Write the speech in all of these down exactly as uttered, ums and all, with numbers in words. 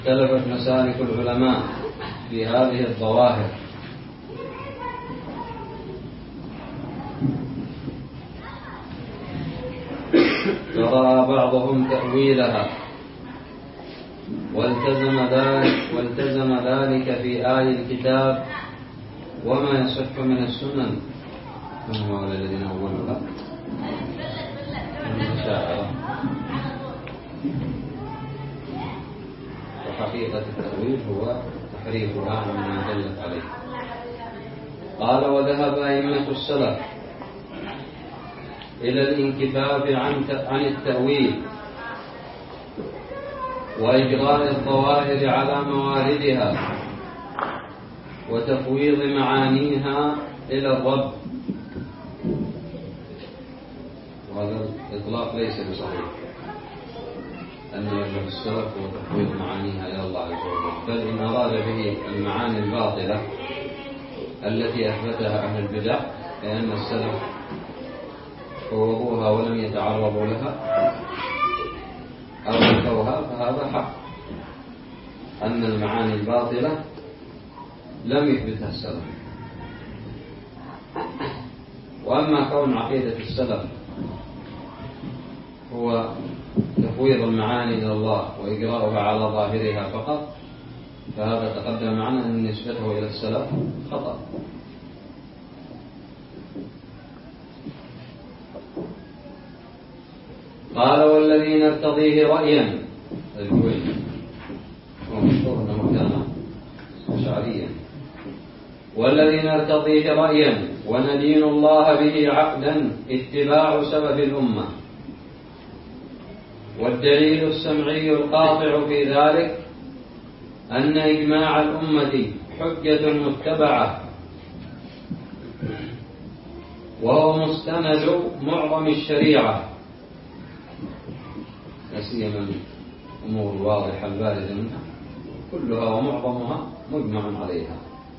اختلفت مسالك العلماء في هذه الظواهر، فرأى بعضهم تأويلها والتزم ذلك, والتزم ذلك في آي الكتاب وما يصح من السنن. هم هؤلاء الذين أولوها المشاعرة. وحقيقة التأويل هو تحريفها عما دلت عليه. قال: وذهب أئمة السلف إلى الانكفاف عن التأويل وإجراء الظواهر على مواردها وتفويض معانيها إلى الرب. وهذا الإطلاق ليس بصحيح، أن مذهب السلف هو تفويض معانيها إلى الله عز وجل، بل إن أراد به المعاني الباطلة التي أثبتها أهل البدع، لأن السلف فوضوها ولم يتعرضوا لها أو نفوها، فهذا حق أن المعاني الباطلة لم يثبتها السلف. وأما كون عقيدة السلف هو تفويض المعاني إلى الله وإجراؤها على ظاهرها فقط، فهذا تقدم معنا أن نسبته إلى السلف خطأ. قال: والذي نرتضيه رأيا، الجويني هو مشهور أنه كان أشعريا، والذي نرتضيه رأيا وندين الله به عقدا اتباع سبب الأمة، والدليل السمعي القاطع في ذلك أن إجماع الأمة حجة متبعة، وهو مستند معظم الشريعة، لا سيما الأمور الواضحة البارزة منها كلها ومعظمها مجمع عليها.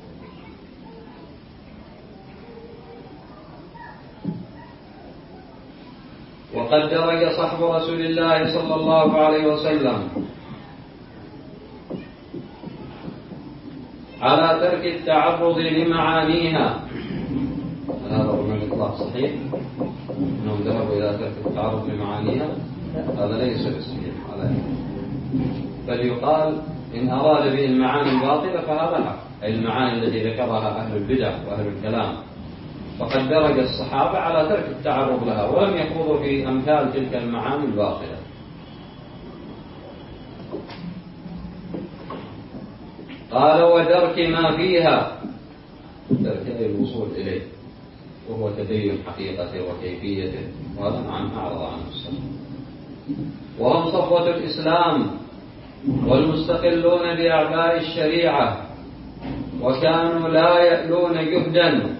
وقد درج صحب رسول الله صلى الله عليه وسلم على ترك التعرض لمعانيها. هذا هو الإطلاق صحيح، أنهم ذهبوا إلى ترك التعرض لمعانيها، هذا ليس بصحيح على، بل يقال إن أراد به المعاني الباطلة فهذا حق، أي المعاني التي ذكرها أهل البدع وأهل الكلام، فقد درج الصحابة على ترك التعرض لها ولم يخوضوا في أمثال تلك المعاني الباطلة. قال: ودرك ما فيها، درك الوصول إليه، وهو تبين حقيقته وكيفيته، وهذا عن أعرض عنه السلف. وهم صفوة الإسلام والمستقلون بأعباء الشريعة، وكانوا لا يألون جهدا،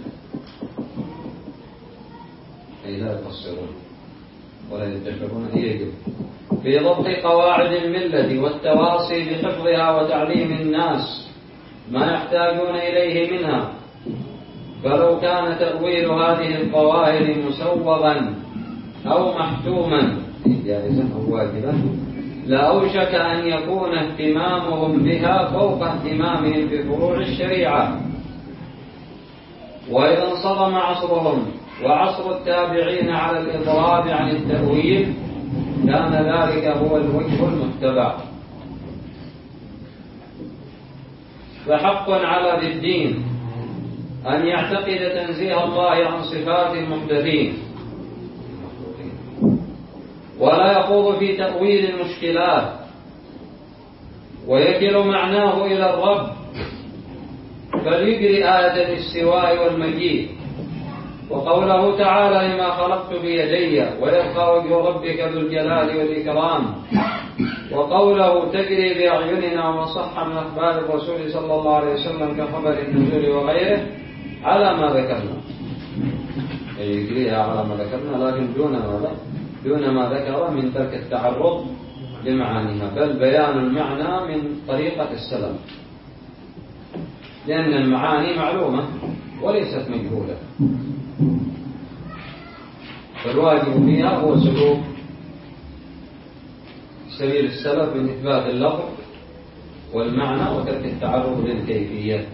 أي لا يقصرون ولا يدخرون أي جهد في ضبط قواعد الملة والتواصي بحفظها وتعليم الناس ما يحتاجون إليه منها. فلو كان تأويل هذه الظواهر مسوغا أو محتوما جائزا أو واجبا، لأوشك أن يكون اهتمامهم بها فوق اهتمامهم بفروع الشريعة. وإذا انصدم عصرهم وعصر التابعين على الإضراب عن التأويل، كان ذلك هو الوجه المتبع. فحق على ذي الدين أن يعتقد تنزيه الله عن صفات المحدثين، ولا يخوض في تأويل المشكلات، ويكل معناه إلى الرب، بل يجري آية الاستواء والمجيء، وقوله تعالى: لما خلقت بيدي، ويبقى وجه ربك ذو الجلال والإكرام، وقوله: تجري بأعيننا، وصح من أخبار الرسول صلى الله عليه وسلم كخبر النزول وغيره على ما ذكرنا، يجريها على ما ذكرنا، لكن دون ماذا؟ دون ما ذكر من ترك التعرض لمعانيها، بل بيان المعنى من طريقة السلف، لأن المعاني معلومة وليست مجهولة، فالواجب فيها هو سلوك سبيل السلف من إثبات اللفظ والمعنى وترك التعرض للكيفية.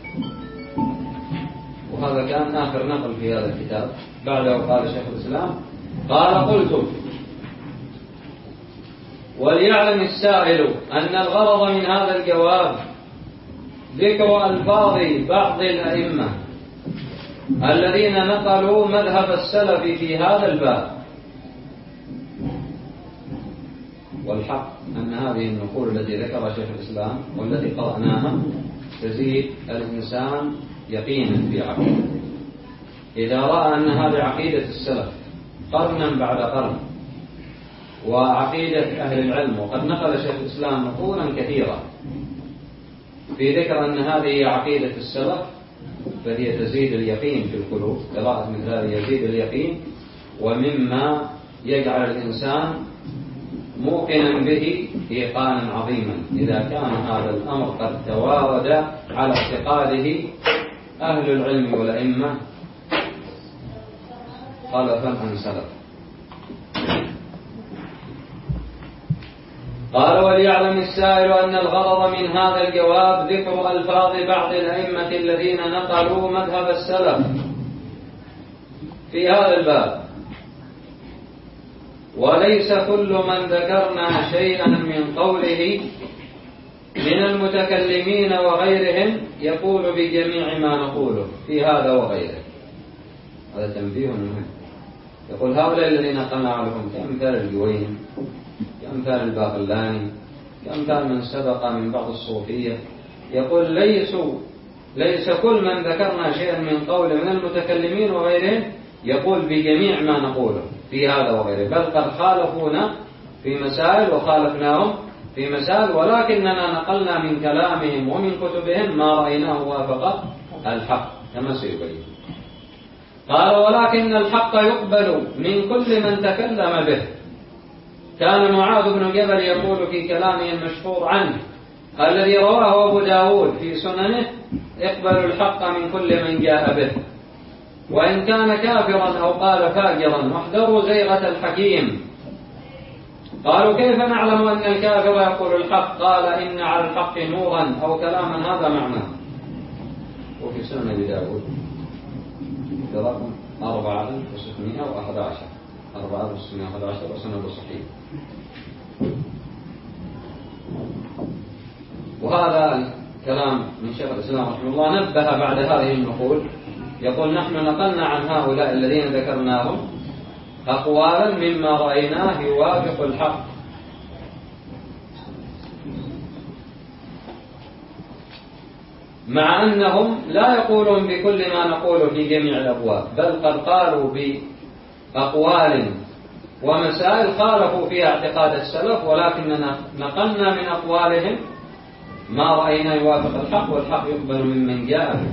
وهذا كان آخر نقل في هذا الكتاب. بعده قال شيخ الإسلام قال قلت وليعلم السائل أن الغرض من هذا الجواب ذكر ألفاظ بعض الأئمة الذين نقلوا مذهب السلف في هذا الباب. والحق أن هذه النقول التي ذكرها شيخ الإسلام والتي قرأناها تزيد الإنسان يقينا في عقيدته. إذا رأى أن هذه عقيدة السلف قرنا بعد قرن وعقيدة أهل العلم، وقد نقل شيخ الإسلام نقولا كثيرة في ذكر أن هذه عقيدة السلف، فهي تزيد اليقين في القلوب. قراءة مثل هذه يزيد اليقين، ومما يجعل الإنسان موقنا به إيقانا عظيما إذا كان هذا الأمر قد توارد على اعتقاده أهل العلم والأئمة خلفا عن سلف. قال وليعلم السائل أن الغرض من هذا الجواب ذكر ألفاظ بعض الأئمة الذين نقلوا مذهب السلف في هذا الباب، وليس كل من ذكرنا شيئا من قوله من المتكلمين وغيرهم يقول بجميع ما نقوله في هذا وغيره. هذا تنبيه مهم. يقول هؤلاء الذين نقلنا عنهم كأمثال الجويني، كأمثال الباقلاني، كأمثال من سبق من بعض الصوفية، يقول ليسوا ليس كل من ذكرنا شيئا من قوله من المتكلمين وغيرهم يقول بجميع ما نقوله في هذا وغيره، بل قد خالفونا في مسائل وخالفناهم في مسائل، ولكننا نقلنا من كلامهم ومن كتبهم ما رأيناه وافق الحق كما سيبين. قال ولكن الحق يقبل من كل من تكلم به. كان معاذ بن جبل يقول في كلامه المشهور عنه الذي رواه أبو داود في سننه اقبلوا الحق من كل من جاء به وإن كان كافرا أو قال فاجرا واحذروا زيغة الحكيم. قالوا كيف نعلم أن الكافر يقول الحق؟ قال إن على الحق نورا أو كلاما هذا معناه. وفي سنن أبي داود رقم أربعة وستمائة وأحد عشر أربعة وستمائة وأحد عشر وسند صحيح. وهذا كلام من شيخ الإسلام رحمه الله نبه بعد هذه النقول، يقول نحن نقلنا عن هؤلاء الذين ذكرناهم أقوالا مما رأيناه يوافق الحق، مع أنهم لا يقولون بكل ما نقول في جميع الأبواب، بل قد قالوا بأقوال ومسائل خالفوا فيها اعتقاد السلف، ولكننا نقلنا من أقوالهم ما رأينا يوافق الحق، والحق يقبل ممن جاء به.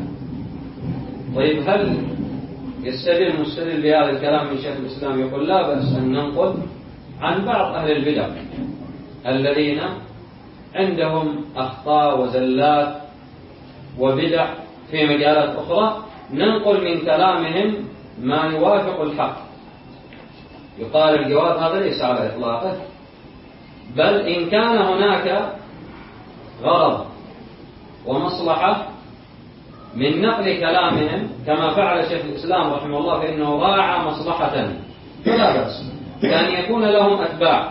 طيب هل يستدل المستدل بهذا الكلام من شيخ الإسلام؟ يقول لا بأس أن ننقل عن بعض أهل البدع الذين عندهم أخطاء وزلات وبدع في مجالات أخرى، ننقل من كلامهم ما يوافق الحق. يقال الجواب هذا ليس على إطلاقه، بل إن كان هناك غرض ومصلحة من نقل كلامهم كما فعل شيخ الإسلام رحمه الله فإنه راعى مصلحة فلا بأس، كان يكون لهم أتباع،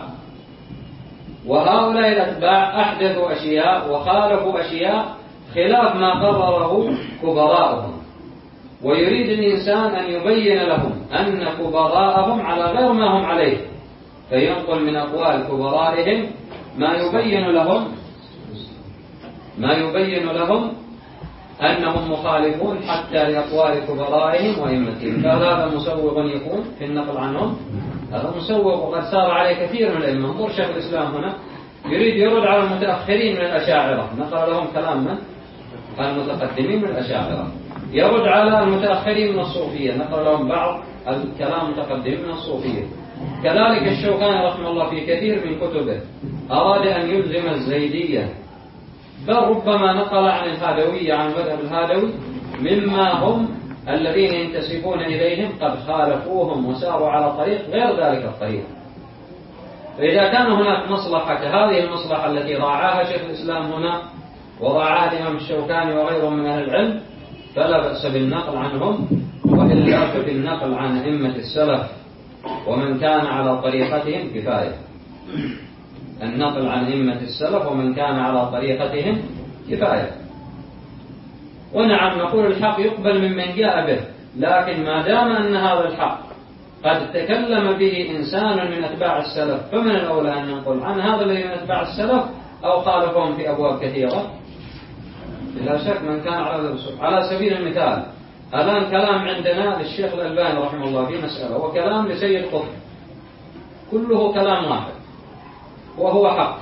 وهؤلاء الأتباع أحدثوا أشياء وخالفوا أشياء خلاف ما قرره كبراءهم، ويريد الإنسان أن يبين لهم أن كبراءهم على غير ما هم عليه، فينقل من أقوال كبرائهم ما يبين لهم ما يبين لهم أنهم مخالفون حتى لأقوال كبرائهم وإمتهم. فهذا مسوغ يكون في النقل عنهم، هذا مسوغ وقد سار عليه كثير من الأئمة. انظر شيخ الإسلام هنا يريد يرد على المتأخرين من الأشاعرة، نقل لهم كلام من المتقدمين من الأشاعرة، يرد على المتأخرين من الصوفية، نقل لهم بعض الكلام المتقدمين من الصوفية. كذلك الشوكاني رحمه الله في كثير من كتبه أراد أن يلزم الزيدية، بل ربما نقل عن الهادوية عن مذهب الهادوي مما هم الذين ينتسبون إليهم قد خالفوهم وساروا على طريق غير ذلك الطريق. فإذا كان هناك مصلحة كهذه المصلحة التي راعاها شيخ الإسلام هنا وضعها الإمام الشوكاني وغيرهم من أهل العلم، فلا بأس بالنقل عنهم، وإلا فبالنقل عن أئمة السلف ومن كان على طريقتهم كفاية. النقل عن أئمة السلف ومن كان على طريقتهم كفاية. ونعم نقول الحق يقبل ممن جاء به، لكن ما دام أن هذا الحق قد تكلم به إنسان من أتباع السلف، فمن الأولى أن نقول عن هذا الذي من أتباع السلف أو خالفهم في أبواب كثيرة؟ لا شك من كان على على سبيل المثال الآن كلام عندنا للشيخ الألباني رحمه الله في مسألة، وكلام لسيد قطب، كله كلام واحد وهو حق،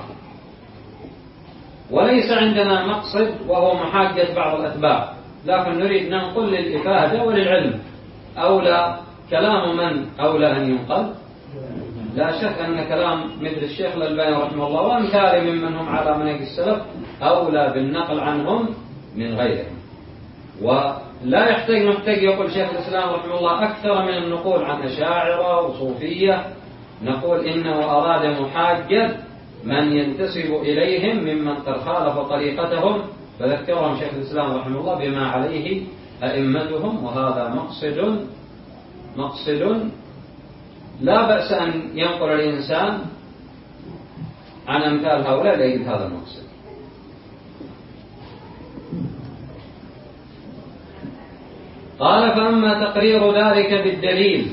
وليس عندنا مقصد وهو محاجة بعض الأتباع، لكن نريد ننقل للإفادة وللعلم. أولى كلام من أولى أن ينقل؟ لا شك أن كلام مثل الشيخ الألباني رحمه الله وأمثاله ممن هم على منهج السلف أولى بالنقل عنهم من غيرهم. ولا يحتاج محتاج يقول شيخ الإسلام رحمه الله أكثر من النقول عن أشاعرة وصوفية، نقول إنه أراد محاجة من ينتسب إليهم ممن قد خالف طريقتهم، فذكرهم شيخ الإسلام رحمه الله بما عليه أئمتهم، وهذا مقصد مقصد لا بأس أن ينقل الإنسان عن أمثال هؤلاء لأجل هذا المقصد. قال فأما تقرير ذلك بالدليل،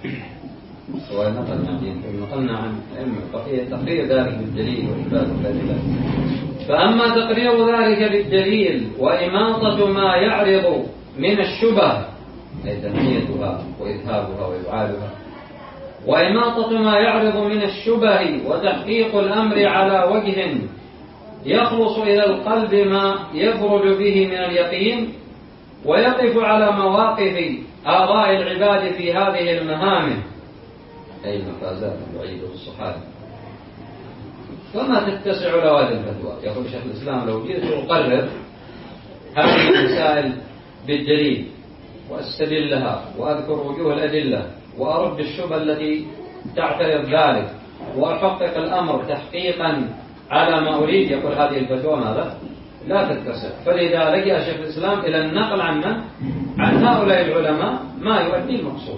نقلنا عن تقرير ذلك بالدليل وإثبات الأدلة. فأما تقرير ذلك بالدليل وإماطة ما يعرض من الشبه، أي تنميتها وإذهابها وإبعادها، وإماطة ما يعرض من الشبه وتحقيق الأمر على وجه يخلص إلى القلب ما يبرد به من اليقين، ويقف على مواقف آراء العباد في هذه المهام، أي المفازات الوعيدة والصحابة، وما تتسع له هذه الفتوى. يقول شيخ الإسلام لو جئت أقرر هذه المسائل بالدليل وأستدلها وأذكر وجوه الأدلة وأرد الشبهة التي تعترض ذلك وأحقق الأمر تحقيقا على ما أريد، يقول هذه الفتوى ماذا؟ لا تتسع. فلذا لجأ شيخ الإسلام إلى النقل عن عن هؤلاء العلماء ما يؤدي المقصود.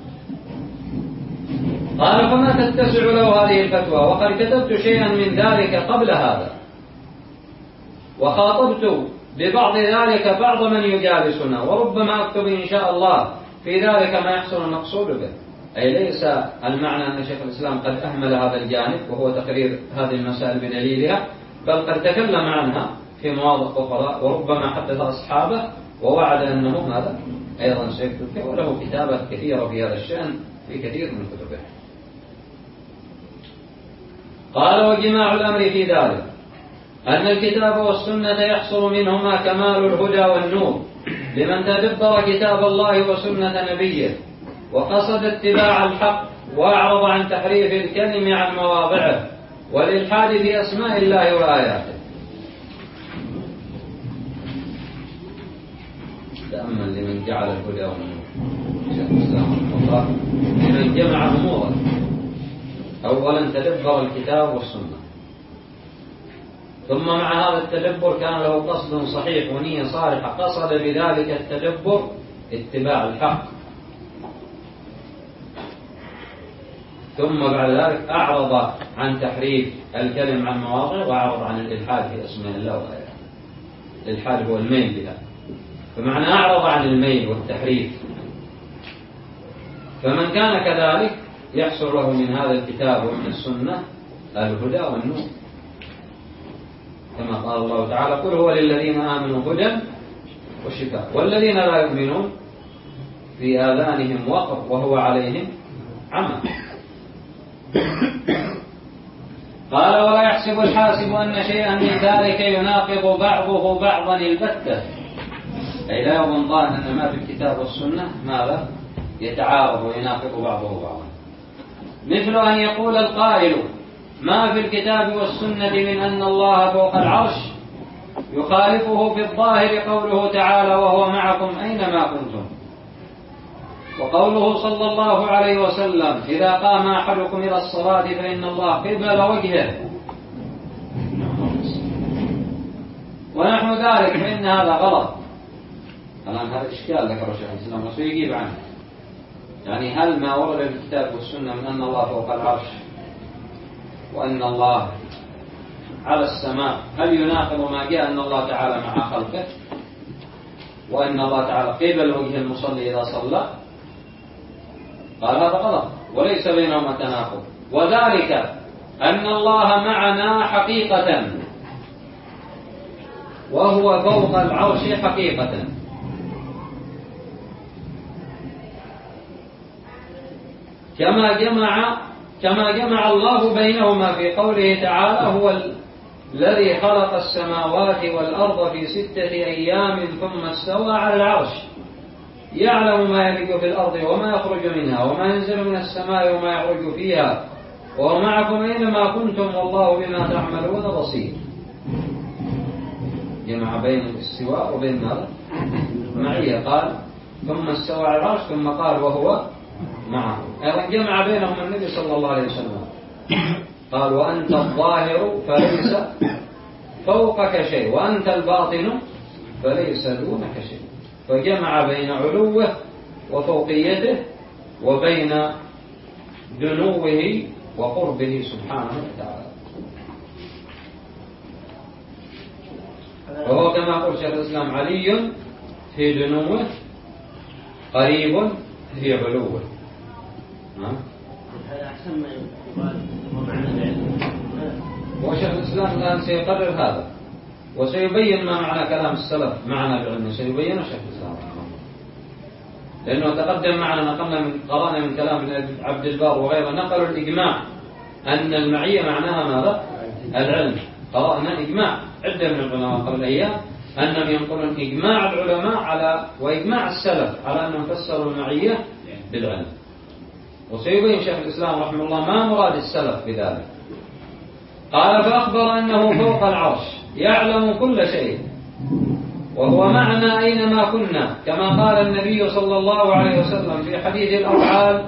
قال فما تتسع له هذه الفتوى، وقد كتبت شيئا من ذلك قبل هذا، وخاطبت ببعض ذلك بعض من يجالسنا، وربما أكتب إن شاء الله في ذلك ما يحصل المقصود به. أي ليس المعنى أن شيخ الإسلام قد أهمل هذا الجانب وهو تقرير هذه المسائل بدليلها، بل قد تكلم عنها في مواضع أخرى، وربما حدث أصحابه ووعد أنه ماذا أيضا سيكتب، وله كتابات كثيرة في هذا الشأن في كثير من كتبه. قال وجماع الأمر في ذلك أن الكتاب والسنة يحصل منهما كمال الهدى والنور لمن تدبر كتاب الله وسنة نبيه وقصد اتباع الحق وأعرض عن تحريف الكلم عن مواضعه والإلحاد في أسماء الله وآياته. تأمل لمن جعل الهدى والنور شيخ الإسلام رحمه الله، لمن جمع أمورا. أولا تدبر الكتاب والسنة، ثم مع هذا التدبر كان له قصد صحيح ونية صالحة، قصد بذلك التدبر اتباع الحق، ثم بعد ذلك أعرض عن تحريف الكلم عن مواضعه وأعرض عن الإلحاد في أسماء الله وآياته. الإلحاد هو الميل بها، فمعنى أعرض عن الميل والتحريف. فمن كان كذلك يحصل له من هذا الكتاب ومن السنة الهدى والنور، كما قال الله تعالى قل هو للذين آمنوا هدى وشفاء والذين لا يؤمنون في آذانهم وقر وهو عليهم عمى. قال ولا يحسب الحاسب أن شيئا من ذلك يناقض بعضه بعضا البتة، أي لا يظن ظان أن ما في الكتاب والسنة ماذا يتعارض ويناقض بعضه بعضا، مثل أن يقول القائل ما في الكتاب والسنة من أن الله فوق العرش يخالفه في الظاهر قوله تعالى وهو معكم أينما كنتم، وقوله صلى الله عليه وسلم إذا قام أحدكم إلى الصلاة فإن الله قبل وجهه، ونحو نحو ذلك فإن هذا غلط. الآن هذا إشكال ذكره شيخ الإسلام وسيجيب عنه. يعني هل ما ورد في الكتاب والسنة من أن الله فوق العرش وأن الله على السماء هل يناقض ما جاء أن الله تعالى مع خلقه وأن الله تعالى قبل وجه المصلي إذا صلى؟ قال هذا غلط وليس بينهما تناقض، وذلك أن الله معنا حقيقة وهو فوق العرش حقيقة. كما جمع كما جمع الله بينهما في قوله تعالى هو الذي خلق السماوات والأرض في ستة أيام ثم استوى على العرش يعلم ما يلج في الأرض وما يخرج منها وما ينزل من السماء وما يعرج فيها وهو معكم أينما كنتم والله بما تعملون بصير. جمع بين الاستواء وبين ماذا؟ معية. قال ثم استوى على العرش ثم قال وهو معه. أيضا جمع بينهم النبي صلى الله عليه وسلم قال وأنت الظاهر فليس فوقك شيء وأنت الباطن فليس دونك شيء. فجمع بين علوه وفوقيته وبين دنوه وقربه سبحانه وتعالى. وهو كما قال شيخ الإسلام علي في دنوه قريب في علوه. هذا أحسن ما يقال ومعنى العلم. وشيخ الإسلام الآن سيقرر هذا وسيبين ما معنى كلام السلف معنى العلم، سيبينه شيخ الإسلام لأنه تقدم معنا نقلنا من قرانا من كلام عبد البار وغيره نقلوا الإجماع أن المعية معناها ماذا؟ العلم. قرأنا إجماع عدة من العلماء قبل الأيام أنهم ينقلون إجماع العلماء على وإجماع السلف على أنهم فسروا المعية بالعلم. وسيبين شيخ الإسلام رحمه الله ما مراد السلف بذلك. قال فأخبر أنه فوق العرش يعلم كل شيء وهو معنا أينما كنا كما قال النبي صلى الله عليه وسلم في حديث الأوعال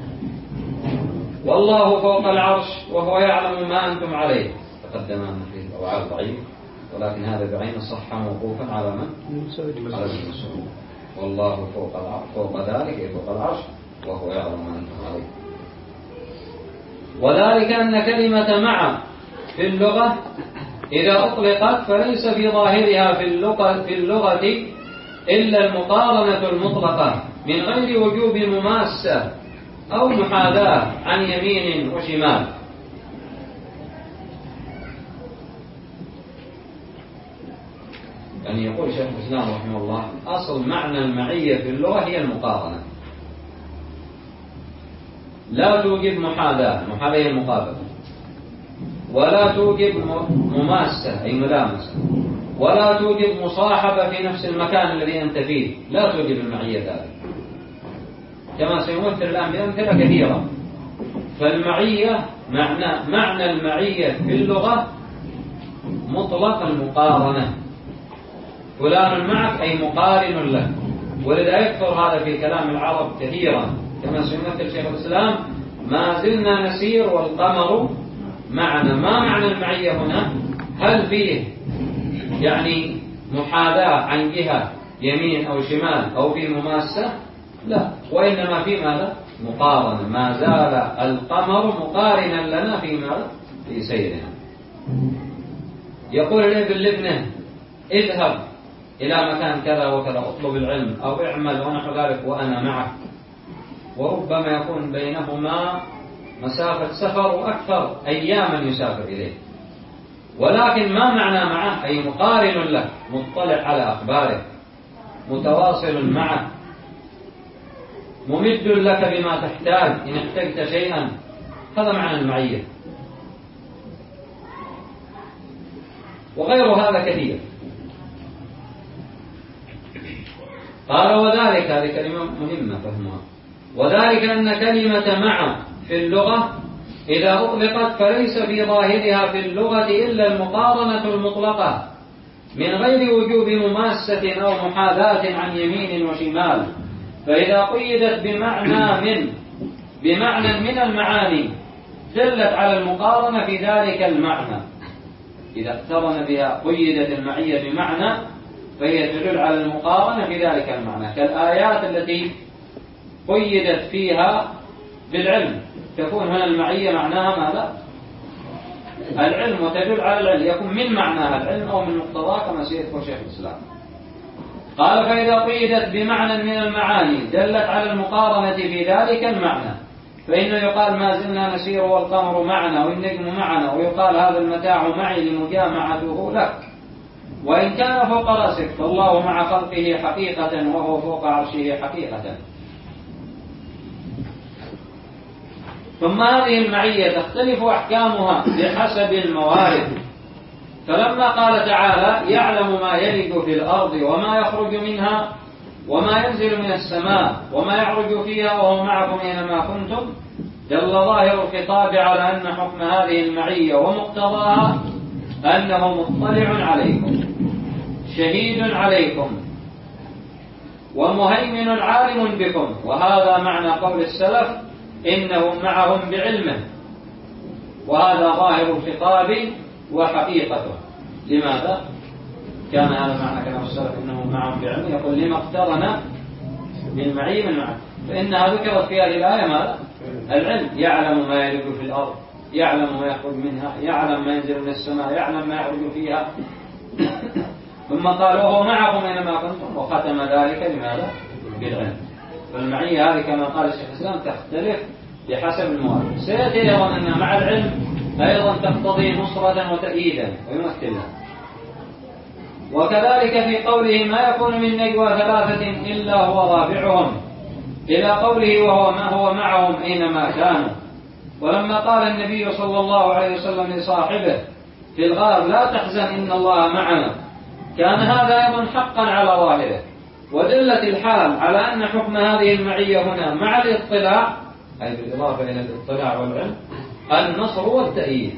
والله فوق العرش وهو يعلم ما أنتم عليه. تقدم أن في الأوعال ضعيف ولكن هذا بعين الصحة موقوفا على من؟ على المسؤول. والله فوق العرش فوق ذلك فوق العرش وهو يعلم ما أنتم عليه. وذلك أن كلمة مع في اللغة إذا أطلقت فليس في ظاهرها في اللغة, في اللغة إلا المقارنة المطلقة من غير وجوب مماسة أو محاذاة عن يمين وشمال. يعني يقول شيخ الإسلام رحمه الله أصل معنى المعية في اللغة هي المقارنة، لا توجب محاذاة، محاذاة هي المقابلة، ولا توجب مماسة أي ملامسة، ولا توجب مصاحبة في نفس المكان الذي أنت فيه، لا توجب المعية ذلك كما سيمثل الآن بأمثلة كثيرة. فالمعية معنى معنى المعية في اللغة مطلق المقارنة، فلان معك أي مقارن له، ولذا يكثر هذا في كلام العرب كثيرا كما سيمثل شيخ الإسلام ما زلنا نسير والقمر معنا. ما معنى المعية هنا؟ هل فيه يعني محاذاة عن جهة يمين أو شمال أو في مماسة؟ لا، وإنما في ماذا؟ مقارنة. ما زال القمر مقارنا لنا في ماذا؟ في سيرنا. يقول الابن لابنه اذهب إلى مكان كذا وكذا اطلب العلم أو اعمل ونحو ذلك وأنا معك، وربما يكون بينهما مسافة سفر وأكثر أياما يسافر إليه، ولكن ما معنى معه؟ أي مقارن له، مطلع على أخباره، متواصل معه، ممد لك بما تحتاج إن احتجت شيئا. هذا معنى المعية، وغير هذا كثير. قال وذلك، هذه كلمة مهمة فهمها، وذلك أن كلمة مع في اللغة إذا أطلقت فليس في ظاهرها في اللغة إلا المقارنة المطلقة من غير وجوب مماسة أو محاذاة عن يمين وشمال، فإذا قيدت بمعنى من بمعنى من المعاني دلت على المقارنة في ذلك المعنى. إذا اقترن بها قيدت المعية بمعنى فهي تدل على المقارنة في ذلك المعنى، كالآيات التي قيدت فيها بالعلم تكون هنا المعية معناها ماذا؟ العلم، وتدل على العلم، يكون من معناها العلم أو من مقتضاه كما سيذكر شيخ الإسلام. قال فإذا قيدت بمعنى من المعاني دلت على المقارنة في ذلك المعنى، فإنه يقال ما زلنا نسير والقمر معنا والنجم معنا، ويقال هذا المتاع معي لمجامعته لك، وإن كان فوق رأسك فالله مع خلقه حقيقة وهو فوق عرشه حقيقة. ثم هذه المعية تختلف أحكامها بحسب الموارد، فلما قال تعالى يعلم ما يلج في الأرض وما يخرج منها وما ينزل من السماء وما يعرج فيها وهو معكم أينما كنتم، دل ظاهر الخطاب على أن حكم هذه المعية ومقتضاها أنه مطلع عليكم شهيد عليكم ومهيمن عالم بكم، وهذا معنى قول السلف إنه معهم بعلمه، وهذا ظاهر الخطاب وحقيقته. لماذا كان هذا معنى كلام السلف إنه معهم بعلمه؟ يقول لما اقترن بالمعية من معه، فإنها ذكرت في هذه الآية ماذا؟ العلم، يعلم ما يلج في الأرض، يعلم ما يخرج منها، يعلم ما ينزل من السماء، يعلم ما يعرج فيها ثم قال وهو معكم أينما كنتم، وختم ذلك لماذا؟ بالعلم. فالمعية هذه كما قال الشيخ الإسلام تختلف بحسب الموارد. سيأتي أيضا أن مع العلم أيضا تقتضي نصرة وتأييدا ويمثلها. وكذلك في قوله ما يكون من نجوى ثلاثة إلا هو رابعهم، إلى قوله وهو ما هو معهم أينما كانوا. ولما قال النبي صلى الله عليه وسلم لصاحبه في الغار لا تحزن إن الله معنا، كان هذا أيضا حقا على ظاهره، ودلت الحال على أن حكم هذه المعية هنا مع الاطلاع، أي بالإضافة إلى الاطلاع والعلم، النصر والتأييد.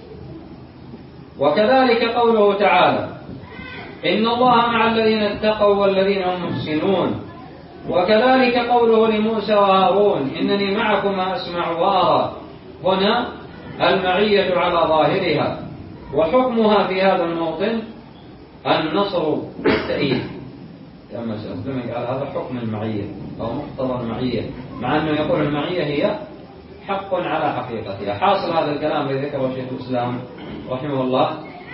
وكذلك قوله تعالى إن الله مع الذين اتقوا والذين هم محسنون. وكذلك قوله لموسى وهارون إنني معكما أسمع وأرى، هنا المعية على ظاهرها، وحكمها في هذا الموطن النصر والتأييد، كما سأقدم على هذا حكم المعية أو مقتضى المعية، مع أنه يقول المعية هي حق على حقيقتها. حاصل هذا الكلام الذي ذكره شيخ الإسلام رحمه الله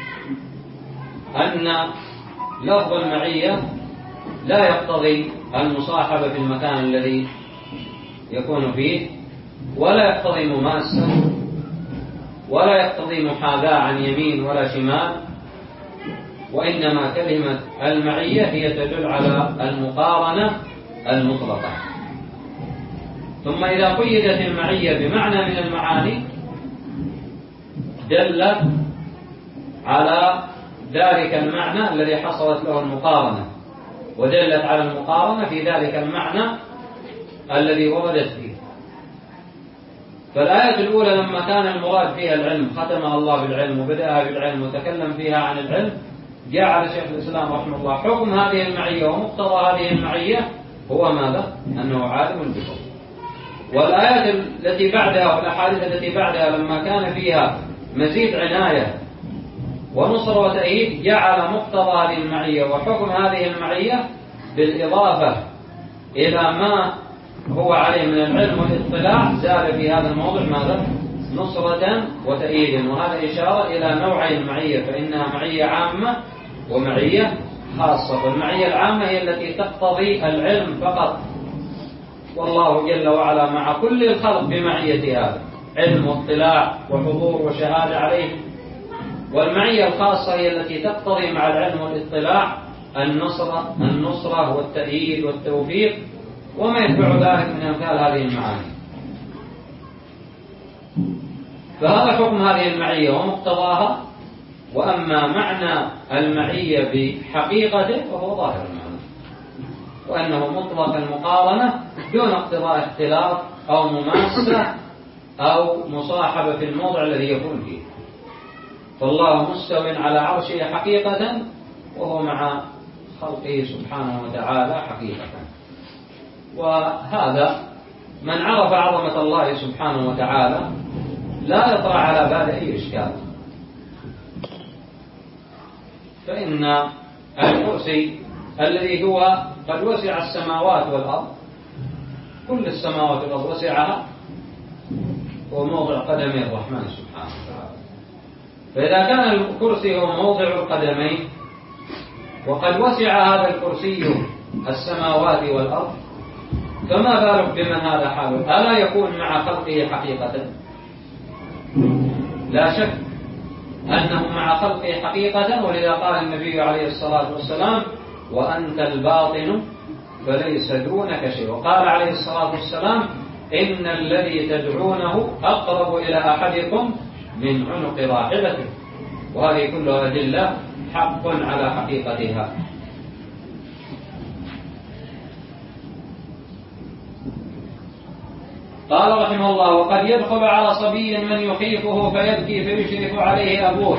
أن لفظ المعية لا يقتضي المصاحبة في المكان الذي يكون فيه، ولا يقتضي مماسة، ولا يقتضي محاذاة عن يمين ولا شمال، وإنما كلمة المعية هي تدل على المقارنة المطلقة. ثم إذا قيدت المعية بمعنى من المعاني دلت على ذلك المعنى الذي حصلت له المقارنة، ودلت على المقارنة في ذلك المعنى الذي وردت فيه. فالآية الأولى لما كان المراد فيها العلم ختمها الله بالعلم وبدأها بالعلم وتكلم فيها عن العلم، جعل شيخ الإسلام رحمه الله حكم هذه المعية ومقتضى هذه المعية هو ماذا؟ أنه عالم بكم. والآيات التي بعدها والأحاديث التي بعدها لما كان فيها مزيد عناية ونصر وتأييد جعل مقتضى هذه المعية وحكم هذه المعية بالإضافة إلى ما هو عليه من العلم والاطلاع، زال في هذا الموضوع ماذا؟ نصرة وتأييد. وهذا إشارة إلى نوعي المعية، فإنها معية عامة ومعية خاصة. والمعية العامة هي التي تقتضي العلم فقط، والله جل وعلا مع كل الخلق بمعية هذا علم واطلاع وحضور وشهادة عليه. والمعية الخاصة هي التي تقتضي مع العلم والاطلاع النصرة النصرة والتأييد والتوفيق وما يتبع ذلك من أمثال هذه المعاني. فهذا حكم هذه المعية ومقتضاها. وأما معنى المعية بحقيقته فهو ظاهر المعنى، وأنه مطلق المقارنة دون اقتضاء اختلاف أو مماسة أو مصاحبة في الموضع الذي يكون فيه. فالله مستو على عرشه حقيقة، وهو مع خلقه سبحانه وتعالى حقيقة. وهذا من عرف عظمة الله سبحانه وتعالى لا يطرأ على بال أي إشكال. فإن الكرسي الذي هو قد وسع السماوات والأرض، كل السماوات والأرض وسعها، هو موضع قدمي الرحمن سبحانه وتعالى. فإذا كان الكرسي هو موضع القدمين وقد وسع هذا الكرسي السماوات والأرض، فما بالك بمن هذا حاله؟ ألا يكون مع خلقه حقيقة؟ لا شك أنه مع خلقه حقيقة، ولذا قال النبي عليه الصلاة والسلام: وأنت الباطن فليس دونك شيء. وقال عليه الصلاة والسلام: إن الذي تدعونه أقرب إلى أحدكم من عنق راحلته. وهذه كلها أدلة حق على حقيقتها. قال رحمه الله: وقد يدخل على صبي من يخيفه فيبكي فيشرف عليه أبوه.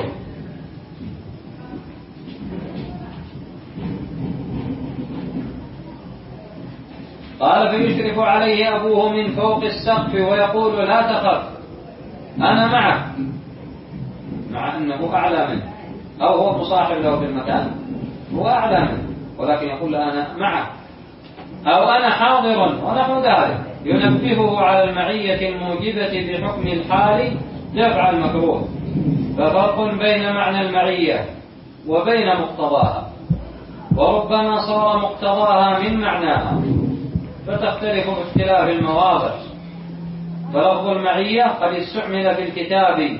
قال: فيشرف عليه أبوه من فوق السقف ويقول: لا تخف أنا معك، مع أنه أعلى منه، أو هو مصاحب له في المكان، هو أعلى منه ولكن يقول: أنا معك، أو أنا حاضر ونحو ذلك، ينبهه على المعية الموجبة بحكم الحال دفع المكروه. ففرق بين معنى المعية وبين مقتضاها، وربما صار مقتضاها من معناها فتختلف باختلاف المواضع. فلفظ المعية قد استعمل في الكتاب،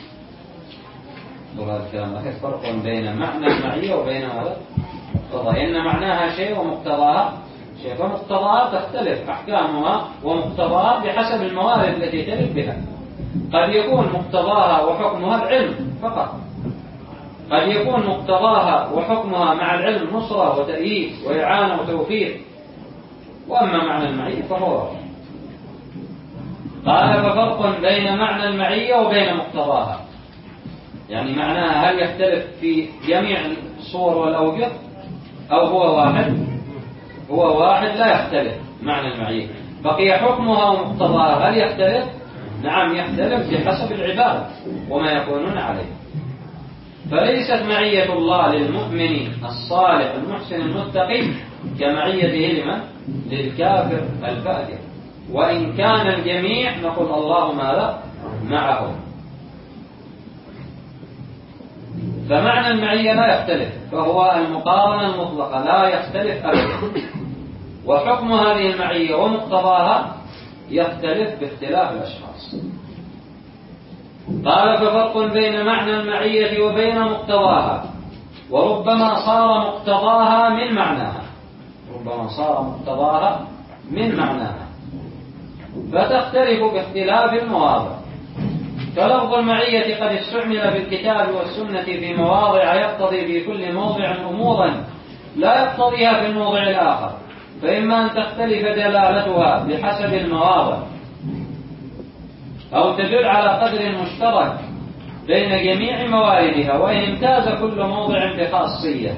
فرق بين معنى المعية وبين مقتضاها، إن معناها شيء ومقتضاها شيء، فمقتضاها تختلف أحكامها ومقتضاها بحسب الموارد التي ترد بها. قد يكون مقتضاها وحكمها العلم فقط، قد يكون مقتضاها وحكمها مع العلم نصرة وتأييد وإعانة وتوفيق. وأما معنى المعية فهو قال: ففرق بين معنى المعية وبين مقتضاها، يعني معناها هل يختلف في جميع الصور والأوجه أو هو واحد؟ هو واحد لا يختلف معنى المعية. بقي حكمها ومقتضاها هل يختلف؟ نعم يختلف بحسب العباد وما يكونون عليه. فليست معية الله للمؤمن الصالح المحسن المتقي كمعيته لمن؟ للكافر الفاجر. وإن كان الجميع نقول الله ماذا؟ معهم. فمعنى المعية لا يختلف، فهو المقارنة المطلقة لا يختلف أبدا. وحكم هذه المعية ومقتضاها يختلف باختلاف الأشخاص. قال: ففرق بين معنى المعية وبين مقتضاها، وربما صار مقتضاها من معناها، ربما صار مقتضاها من معناها، فتختلف باختلاف المواضع. فلفظ المعية قد استعمل في الكتاب والسنة في مواضع يقتضي في كل موضع أمورا لا يقتضيها في الموضع الآخر، فإما أن تختلف دلالتها بحسب المواضع، أو تدل على قدر مشترك بين جميع مواردها، وإن امتاز كل موضع بخاصية.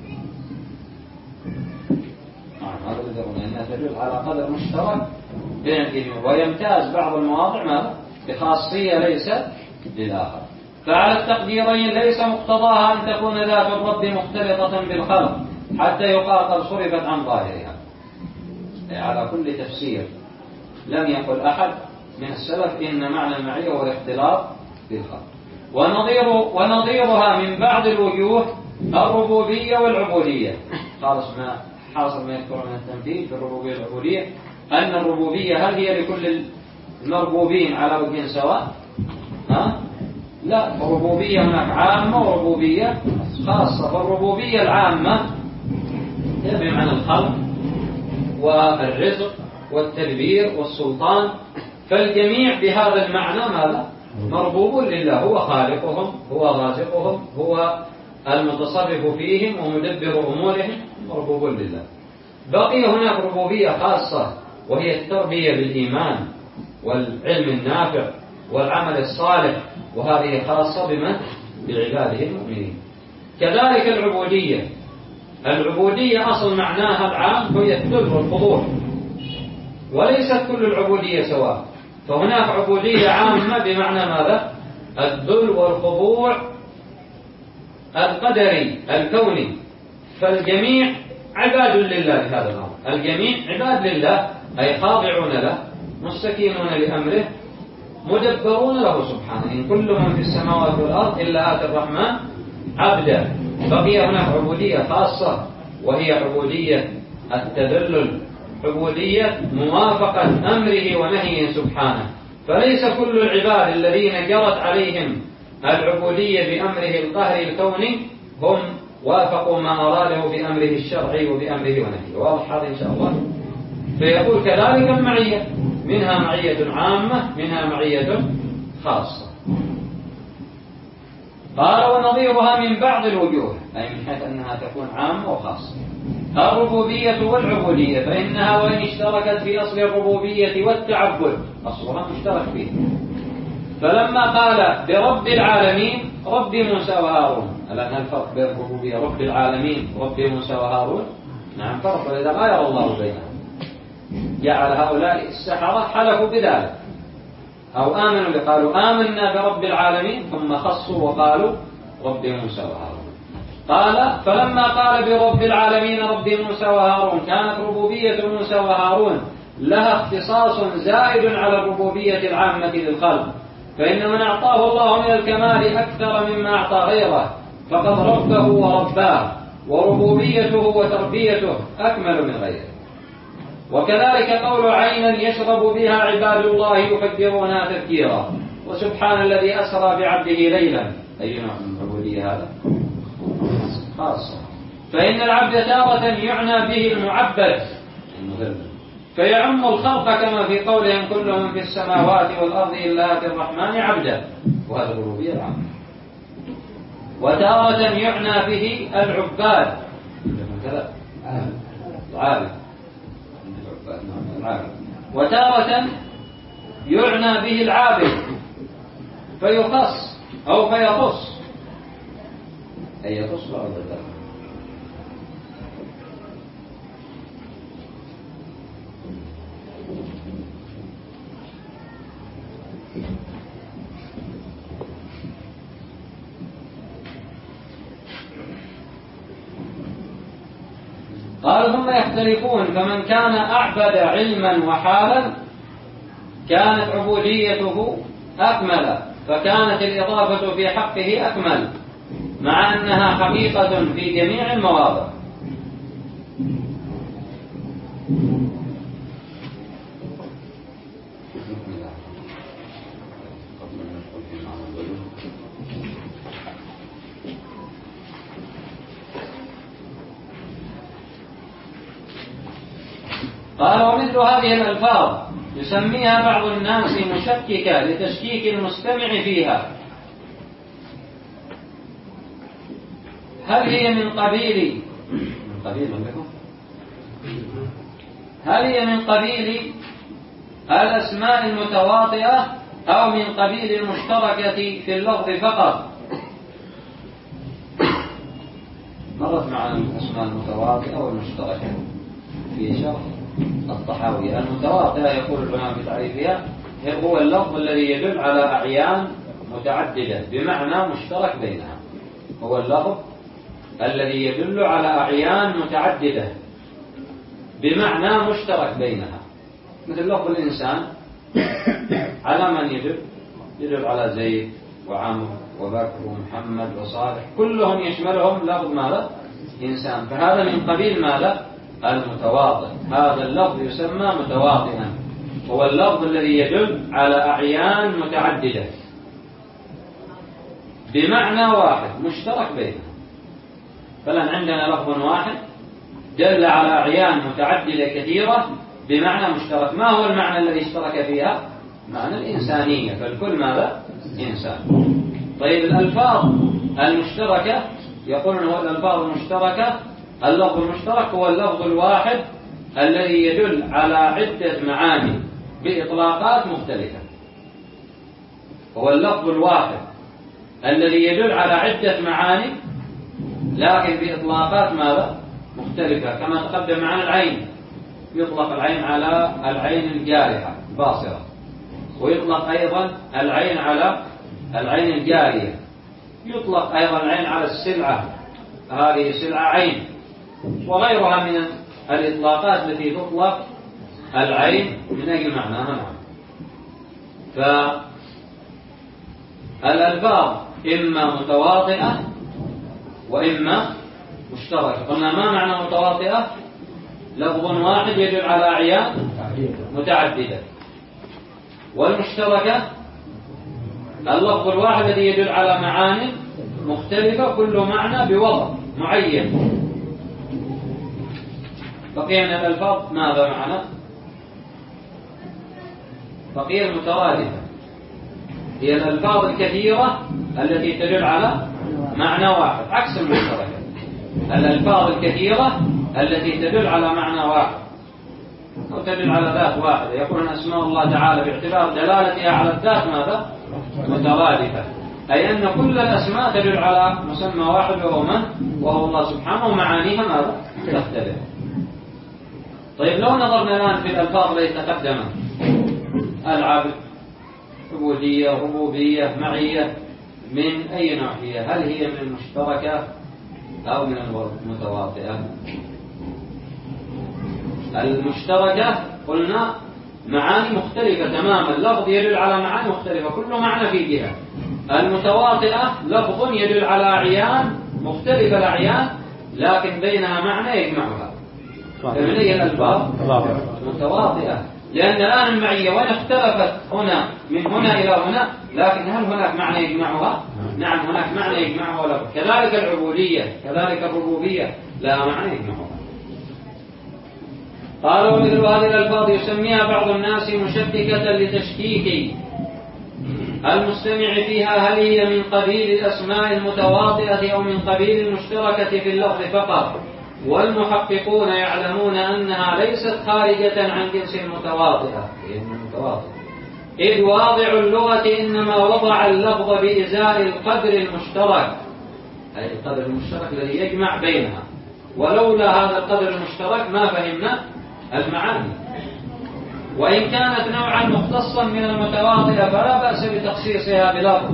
أنها تدل على قدر مشترك بين الجميع، ويمتاز بعض المواضع ماذا؟ بخاصية ليست للآخر. فعلى التقديرين ليس مقتضاها أن تكون ذات الرب مختلطة بالخلق حتى يقال قد صرفت عن ظاهرها. على كل تفسير لم يقل أحد من السلف إن معنى المعية هو الاختلاط بالخلق. ونظير ونظيرها من بعض الوجوه الربوبية والعبودية. خالص ما حاصل ما يذكر من التمثيل في الربوبية والعبودية، أن الربوبية هل هي لكل المربوبين على وجه سواء؟ ها؟ لا، الربوبية هناك عامة وربوبية خاصة. فالربوبية العامة هي بمعنى الخلق والرزق والتدبير والسلطان، فالجميع بهذا المعنى ماذا؟ مربوب لله، هو خالقهم، هو رازقهم، هو المتصرف فيهم ومدبر أمورهم، مربوب لله. بقي هناك ربوبية خاصة وهي التربية بالإيمان والعلم النافع والعمل الصالح، وهذه خاصة بمن؟ بعباده المؤمنين. كذلك العبودية، العبودية أصل معناها العام هي الذل والخضوع، وليست كل العبودية سواء. فهناك عبودية عامة بمعنى ماذا؟ الذل والخضوع القدري الكوني، فالجميع عباد لله في هذا الأمر، الجميع عباد لله أي خاضعون له مستكينون لأمره مدبرون له سبحانه. إن كل من في السماوات والأرض إلا آتي الرحمن عبدا. بقي هناك عبودية خاصة وهي عبودية التذلل، عبودية موافقة أمره ونهيه سبحانه. فليس كل العباد الذين جرت عليهم العبودية بأمره القهري الكوني هم وافقوا ما أراده بأمره الشرعي وبأمره ونهيه. واضح هذا إن شاء الله. فيقول كذلك المعية، منها معية عامة منها معية خاصة. قال ونظيرها من بعض الوجوه، أي من حيث أنها تكون عامة وخاصة. الربوبية والعبودية، فإنها وإن اشتركت في أصل الربوبية والتعبد أصلها مشترك فيه. فلما قال برب العالمين رب موسى وهارون، الآن الفرق بين الربوبية رب العالمين رب موسى وهارون؟ نعم فرق، ولذا غير الله بينهم. جعل هؤلاء السحرة حلفوا بذلك أو آمنوا قالوا آمنا برب العالمين ثم خصوا وقالوا رب موسى وهارون. قال فلما قال برب العالمين رب موسى وهارون كانت ربوبية موسى وهارون لها اختصاص زائد على الربوبية العامة للخلق، فإن من أعطاه الله من الكمال أكثر مما أعطى غيره فقد ربه ورباه، وربوبيته وتربيته أكمل من غيره. وكذلك قول عينا يشرب بها عباد الله يفكرونها تفكيرا، وسبحان الذي أسرى بعبده ليلا. أي نوع من العبودية هذا؟ خاصة. فإن العبد تارة يعنى به المعبد فيعم الخلق كما في قولهم كلهم في السماوات والأرض إلا آتي الرحمن عبدا، وهذا الربوبية العامة. وتارة يعنى به العباد العابد، وتارة يعنى به العابد فيخص أو فيخص، أي يخص بعض الذات. قال ثم يختلفون، فمن كان أعبد علما وحالا كانت عبوديته أكمل، فكانت الإضافة في حقه أكمل مع أنها حقيقة في جميع المواضع. قال ومثل هذه الألفاظ يسميها بعض الناس مشككة لتشكيك المستمع فيها. هل هي من قبيل من قبيل من هل هي من قبيل الأسماء المتواطئة أو من قبيل المشتركة في اللفظ فقط؟ مرت معنا الأسماء المتواطئة والمشتركة في شرح الطحاوي. المتواطئة يقول العلماء في تعريفها هو اللفظ الذي يدل على أعيان متعددة بمعنى مشترك بينها، هو اللفظ الذي يدل على أعيان متعددة بمعنى مشترك بينها، مثل لفظ الإنسان على من يدل؟ يدل على زيد وعمرو وبكر ومحمد وصالح، كلهم يشملهم لفظ ماذا؟ إنسان. فهذا من قبيل ماذا؟ المتواطئ. هذا اللفظ يسمى متواطئا، هو اللفظ الذي يدل على أعيان متعددة بمعنى واحد مشترك بينها. فلان عندنا لفظ واحد دل على أعيان متعددة كثيرة بمعنى مشترك. ما هو المعنى الذي اشترك فيها؟ معنى الإنسانية، فالكل ماذا؟ إنسان. طيب الألفاظ المشتركة يقولون هو الألفاظ المشتركة، اللفظ المشترك هو اللفظ الواحد الذي يدل على عدة معاني بإطلاقات مختلفة. هو اللفظ الواحد الذي يدل على عدة معاني لكن بإطلاقات ماذا؟ مختلفة. كما تقدم معنا العين، يطلق العين على العين الجارحة باصرة، ويطلق أيضا العين على العين الجارية، يطلق أيضا العين على السلعة، هذه سلعة عين، وغيرها من الإطلاقات التي تطلق العين من أجل معناها. فالألفاظ إما متواطئة وإما مشتركة. قلنا ما معنى متواطئة؟ لفظ واحد يدل على أعيان متعددة. والمشتركة اللفظ الواحد الذي يدل على معاني مختلفة، كل معنى بوضع معين. بقي من الألفاظ ماذا معنى؟ بقي المترادفة، هي الألفاظ الكثيرة التي تدل على معنى واحد، عكس المشتركة. الألفاظ الكثيرة التي تدل على معنى واحد أو تدل على ذات واحدة، يكون أسماء الله تعالى باعتبار دلالتها على الذات ماذا؟ مترادفة، أي أن كل الأسماء تدل على مسمى واحد وهو من؟ وهو الله سبحانه، ومعانيها ماذا؟ تختلف. طيب لو نظرنا الآن في الألفاظ التي تقدمت، العبد، عبودية، ربوبية، معية، من أي نوع هي؟ هل هي من المشتركة أو من المتواطئة؟ المشتركة قلنا معاني مختلفة تماما، لفظ يدل على معاني مختلفة، كل معنى في جهة. المتواطئة لفظ يدل على أعيان مختلفة الأعيان لكن بينها معنى يجمعها. فمن هي الألفاظ متواطئة؟ لأن الآن المعية وإن اختلفت هنا من هنا إلى هنا، لكن هل هناك معنى يجمعها؟ نعم هناك معنى يجمعها ولا. كذلك العبودية، كذلك الربوبية لا معنى يجمعها. قالوا مثل هذه الألفاظ يسميها بعض الناس مشككة لتشكيك المستمع فيها، هل هي من قبيل الأسماء المتواطئة أو من قبيل المشتركة في اللفظ فقط؟ والمحققون يعلمون أنها ليست خارجة عن جنس المتواطئة، إذ واضع اللغة إنما وضع اللفظ بإزاء القدر المشترك، أي القدر المشترك الذي يجمع بينها، ولولا هذا القدر المشترك ما فهمنا المعاني. وإن كانت نوعا مختصا من المتواطئة فلا بأس بتخصيصها بلفظ.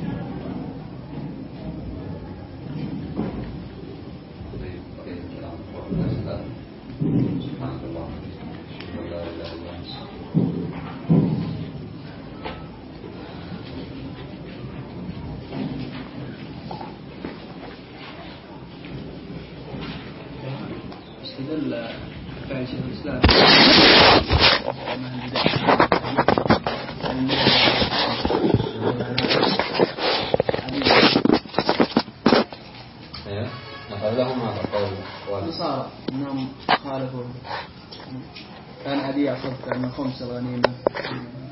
استدل فعل شيخ الإسلام مثلا لهم هذا القول النصارى أنهم خالفوا كان هدية صدقة من خمس غنيمة